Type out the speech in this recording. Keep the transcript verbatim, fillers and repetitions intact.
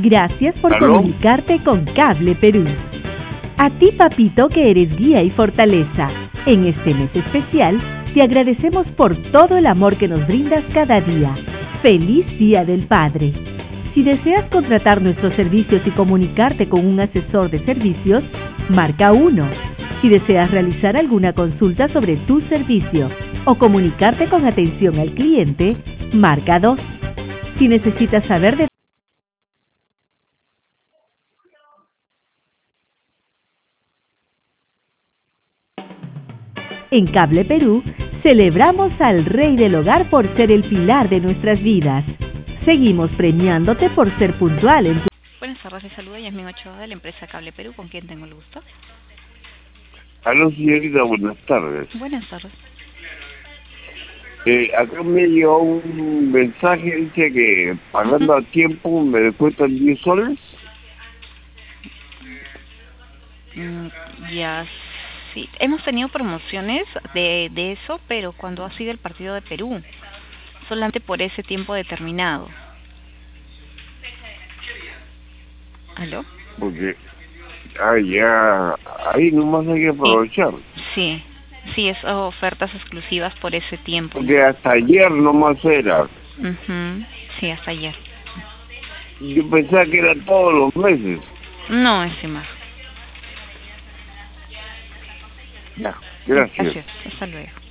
Gracias por ¿Aló? comunicarte con Cable Perú. A ti, papito, que eres guía y fortaleza. En este mes especial, te agradecemos por todo el amor que nos brindas cada día. ¡Feliz Día del Padre! Si deseas contratar nuestros servicios y comunicarte con un asesor de servicios, marca uno. Si deseas realizar alguna consulta sobre tu servicio o comunicarte con atención al cliente, marca dos. Si necesitas saber de En Cable Perú, celebramos al Rey del Hogar por ser el pilar de nuestras vidas. Seguimos premiándote por ser puntual en tu... Buenas tardes, les saluda Yasmin Ochoa de la empresa Cable Perú, ¿con quién tengo el gusto? Aló, señorita, buenas tardes. Buenas tardes. Eh, acá me llegó un mensaje, dice que pagando Uh-huh. a tiempo me descuentan diez soles. Mm, ya, sí. Hemos tenido promociones de, de eso, pero cuando ha sido el partido de Perú, solamente por ese tiempo determinado. ¿Aló? Porque, ah, ya, ahí nomás hay que aprovechar. Sí, sí, es ofertas exclusivas por ese tiempo. Porque hasta ayer nomás era. Uh-huh. Sí, hasta ayer. Yo pensaba que era todos los meses. No, es más. Ya, gracias. Gracias, hasta luego.